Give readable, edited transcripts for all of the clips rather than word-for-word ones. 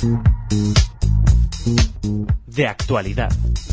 De actualidad.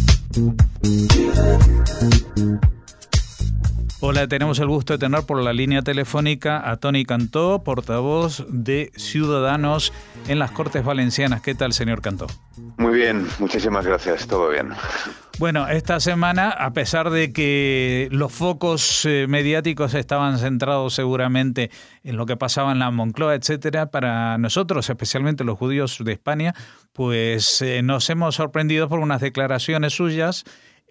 Hola, tenemos el gusto de tener por la línea telefónica a Toni Cantó, portavoz de Ciudadanos en las Cortes Valencianas. ¿Qué tal, señor Cantó? Muy bien, muchísimas gracias, todo bien. Bueno, esta semana, a pesar de que los focos mediáticos estaban centrados seguramente en lo que pasaba en la Moncloa, etcétera, para nosotros, especialmente los judíos de España, pues nos hemos sorprendido por unas declaraciones suyas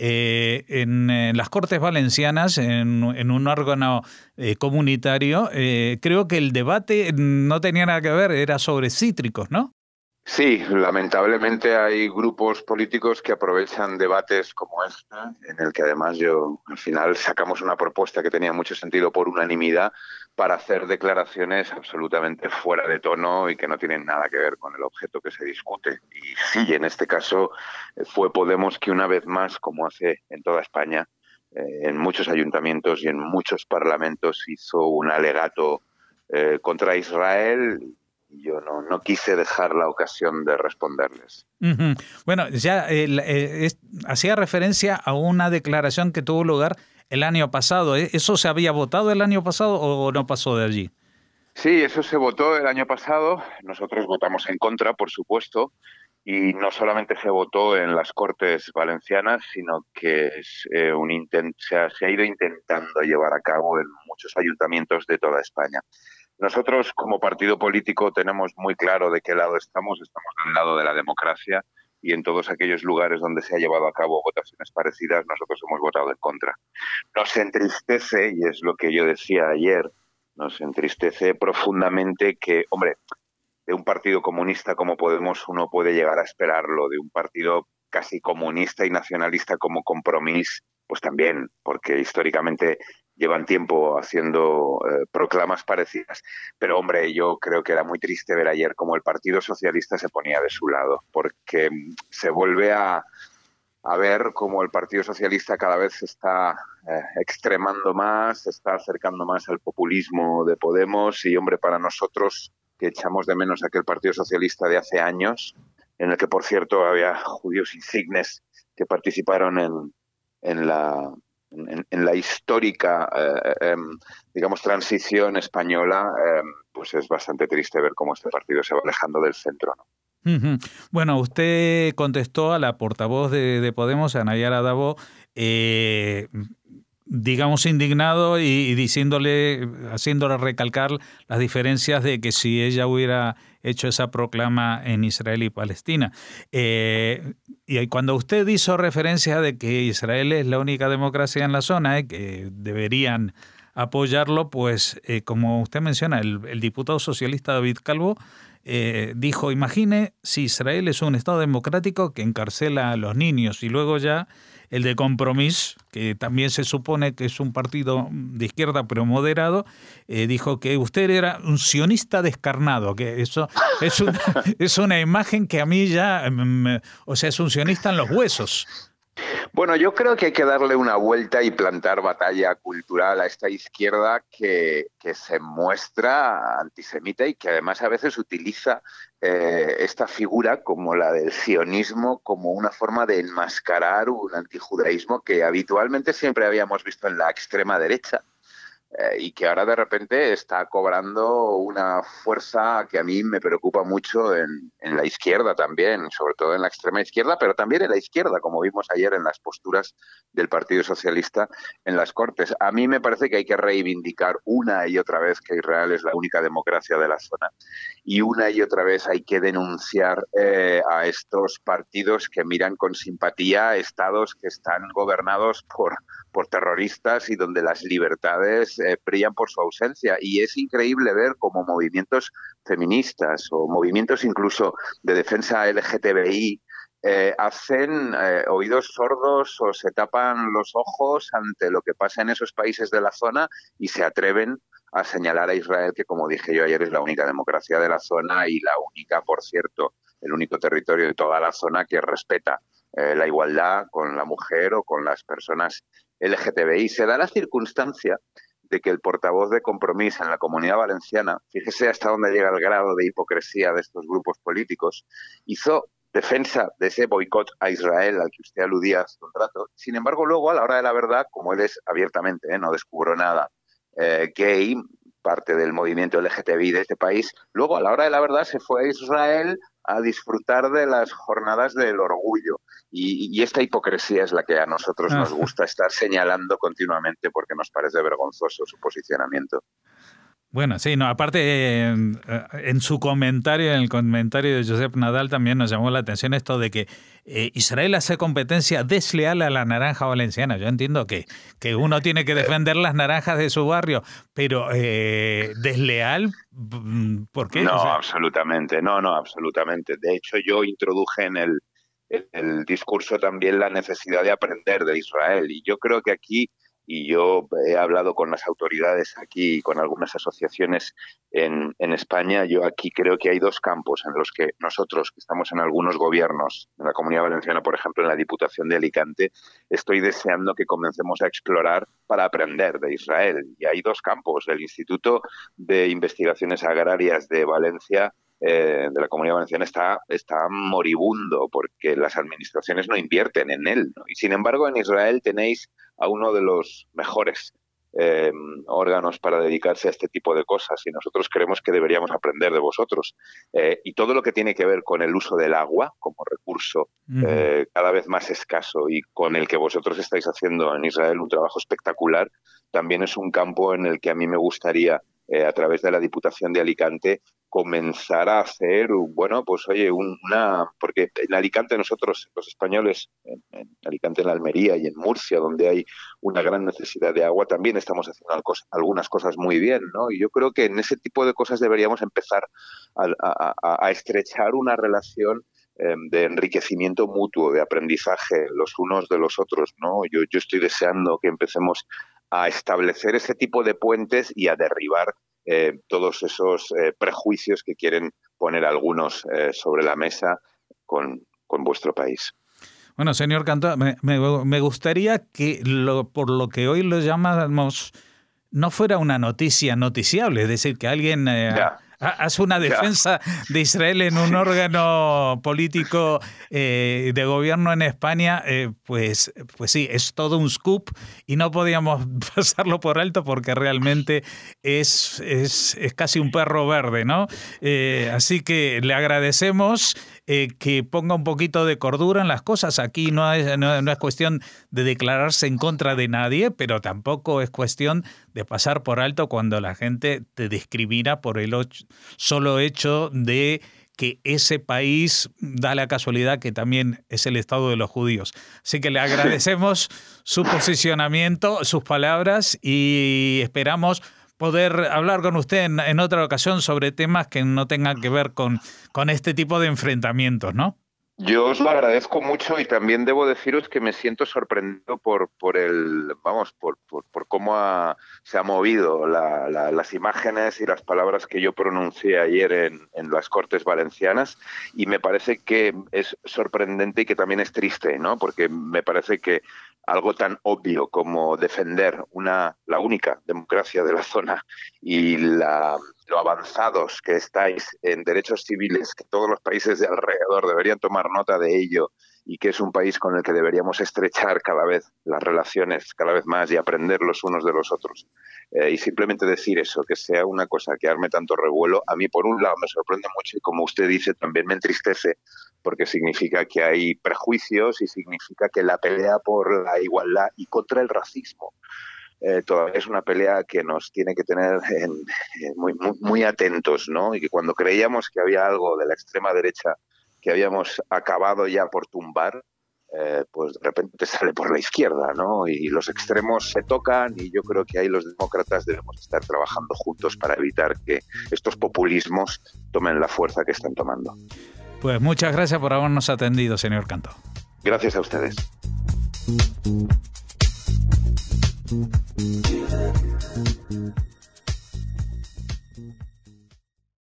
en las Cortes Valencianas, en un órgano comunitario. Creo que el debate no tenía nada que ver, era sobre cítricos, ¿no? Sí, lamentablemente hay grupos políticos que aprovechan debates como este, en el que además al final sacamos una propuesta que tenía mucho sentido por unanimidad para hacer declaraciones absolutamente fuera de tono y que no tienen nada que ver con el objeto que se discute. Y sí, en este caso fue Podemos que una vez más, como hace en toda España, en muchos ayuntamientos y en muchos parlamentos hizo un alegato contra Israel. Yo no quise dejar la ocasión de responderles. Uh-huh. Bueno, ya hacía referencia a una declaración que tuvo lugar el año pasado. ¿Eso se había votado el año pasado o no pasó de allí? Sí, eso se votó el año pasado. Nosotros votamos en contra, por supuesto, y no solamente se votó en las Cortes Valencianas, sino que se ha ido intentando llevar a cabo en muchos ayuntamientos de toda España. Nosotros, como partido político, tenemos muy claro de qué lado estamos del lado de la democracia, y en todos aquellos lugares donde se ha llevado a cabo votaciones parecidas, nosotros hemos votado en contra. Nos entristece, y es lo que yo decía ayer, nos entristece profundamente que, hombre, de un partido comunista como Podemos uno puede llegar a esperarlo, de un partido casi comunista y nacionalista como Compromís, pues también, porque históricamente llevan tiempo haciendo proclamas parecidas. Pero, hombre, yo creo que era muy triste ver ayer cómo el Partido Socialista se ponía de su lado, porque se vuelve a ver cómo el Partido Socialista cada vez se está extremando más, se está acercando más al populismo de Podemos. Y, hombre, para nosotros, que echamos de menos aquel Partido Socialista de hace años, en el que, por cierto, había judíos insignes que participaron en la histórica, digamos, transición española, pues es bastante triste ver cómo este partido se va alejando del centro, ¿no? Uh-huh. Bueno, usted contestó a la portavoz de Podemos, a Nayara Dabó, digamos indignado y haciéndole recalcar las diferencias de que si ella hubiera hecho esa proclama en Israel y Palestina. Y cuando usted hizo referencia de que Israel es la única democracia en la zona, que deberían apoyarlo, pues como usted menciona, el diputado socialista David Calvo dijo, imagine si Israel es un Estado democrático que encarcela a los niños, y luego ya el de Compromís, que también se supone que es un partido de izquierda pero moderado, dijo que usted era un sionista descarnado, que eso es una imagen que a mí ya, o sea, es un sionista en los huesos. Bueno, yo creo que hay que darle una vuelta y plantar batalla cultural a esta izquierda que se muestra antisemita y que además a veces utiliza esta figura como la del sionismo como una forma de enmascarar un antijudaísmo que habitualmente siempre habíamos visto en la extrema derecha. Y que ahora de repente está cobrando una fuerza que a mí me preocupa mucho en la izquierda también, sobre todo en la extrema izquierda, pero también en la izquierda, como vimos ayer en las posturas del Partido Socialista en las Cortes. A mí me parece que hay que reivindicar una y otra vez que Israel es la única democracia de la zona, y una y otra vez hay que denunciar a estos partidos que miran con simpatía estados que están gobernados por terroristas y donde las libertades brillan por su ausencia. Y es increíble ver cómo movimientos feministas o movimientos incluso de defensa LGTBI hacen oídos sordos o se tapan los ojos ante lo que pasa en esos países de la zona y se atreven a señalar a Israel, que, como dije yo ayer, es la única democracia de la zona y la única, por cierto, el único territorio de toda la zona que respeta la igualdad con la mujer o con las personas LGTBI. Se da la circunstancia de que el portavoz de Compromís en la Comunidad Valenciana, fíjese hasta dónde llega el grado de hipocresía de estos grupos políticos, hizo defensa de ese boicot a Israel al que usted aludía hace un rato. Sin embargo, luego, a la hora de la verdad, como él es abiertamente, no descubro nada, gay, parte del movimiento LGTBI de este país, luego, a la hora de la verdad, se fue a Israel a disfrutar de las jornadas del orgullo. Y esta hipocresía es la que a nosotros nos gusta estar señalando continuamente porque nos parece vergonzoso su posicionamiento. Bueno, sí, no, aparte en su comentario, en el comentario de Josep Nadal también nos llamó la atención esto de que Israel hace competencia desleal a la naranja valenciana. Yo entiendo que uno tiene que defender las naranjas de su barrio, pero ¿desleal? ¿Por qué? No, absolutamente, no, absolutamente. De hecho, yo introduje en el discurso también la necesidad de aprender de Israel y yo creo que aquí, y yo he hablado con las autoridades aquí y con algunas asociaciones en España, yo aquí creo que hay dos campos en los que nosotros, que estamos en algunos gobiernos, en la Comunidad Valenciana, por ejemplo, en la Diputación de Alicante, estoy deseando que comencemos a explorar para aprender de Israel. Y hay dos campos. El Instituto de Investigaciones Agrarias de Valencia, de la Comunidad Valenciana, está moribundo porque las administraciones no invierten en él, ¿no? Y sin embargo, en Israel tenéis a uno de los mejores órganos para dedicarse a este tipo de cosas y nosotros creemos que deberíamos aprender de vosotros. Y todo lo que tiene que ver con el uso del agua como recurso cada vez más escaso y con el que vosotros estáis haciendo en Israel un trabajo espectacular, también es un campo en el que a mí me gustaría, a través de la Diputación de Alicante, comenzar a hacer, bueno, pues oye, porque en Alicante nosotros, los españoles, en Alicante, en la Almería y en Murcia, donde hay una gran necesidad de agua, también estamos haciendo algunas cosas muy bien, ¿no? Y yo creo que en ese tipo de cosas deberíamos empezar a estrechar una relación de enriquecimiento mutuo, de aprendizaje los unos de los otros, ¿no? Yo estoy deseando que empecemos a establecer ese tipo de puentes y a derribar todos esos prejuicios que quieren poner algunos sobre la mesa con vuestro país. Bueno, señor Cantó, me gustaría que por lo que hoy lo llamamos no fuera una noticia noticiable, es decir, que alguien hace una defensa de Israel en un órgano político de gobierno en España, pues sí, es todo un scoop y no podíamos pasarlo por alto porque realmente es casi un perro verde, ¿no? Así que le agradecemos que ponga un poquito de cordura en las cosas. Aquí no es cuestión de declararse en contra de nadie, pero tampoco es cuestión de pasar por alto cuando la gente te discrimina por el solo hecho de que ese país da la casualidad que también es el Estado de los judíos. Así que le agradecemos su posicionamiento, sus palabras y esperamos poder hablar con usted en otra ocasión sobre temas que no tengan que ver con este tipo de enfrentamientos, ¿no? Yo os lo agradezco mucho y también debo deciros que me siento sorprendido por cómo se ha movido las imágenes y las palabras que yo pronuncié ayer en las Cortes Valencianas y me parece que es sorprendente y que también es triste, ¿no? Porque me parece que algo tan obvio como defender la única democracia de la zona y lo avanzados que estáis en derechos civiles, que todos los países de alrededor deberían tomar nota de ello y que es un país con el que deberíamos estrechar cada vez las relaciones, cada vez más y aprender los unos de los otros. Y simplemente decir eso, que sea una cosa que arme tanto revuelo, a mí por un lado me sorprende mucho y como usted dice también me entristece porque significa que hay prejuicios y significa que la pelea por la igualdad y contra el racismo todavía es una pelea que nos tiene que tener muy atentos, ¿no? Y que cuando creíamos que había algo de la extrema derecha que habíamos acabado ya por tumbar, pues de repente sale por la izquierda, ¿no? Y los extremos se tocan y yo creo que ahí los demócratas debemos estar trabajando juntos para evitar que estos populismos tomen la fuerza que están tomando. Pues muchas gracias por habernos atendido, señor Cantó. Gracias a ustedes.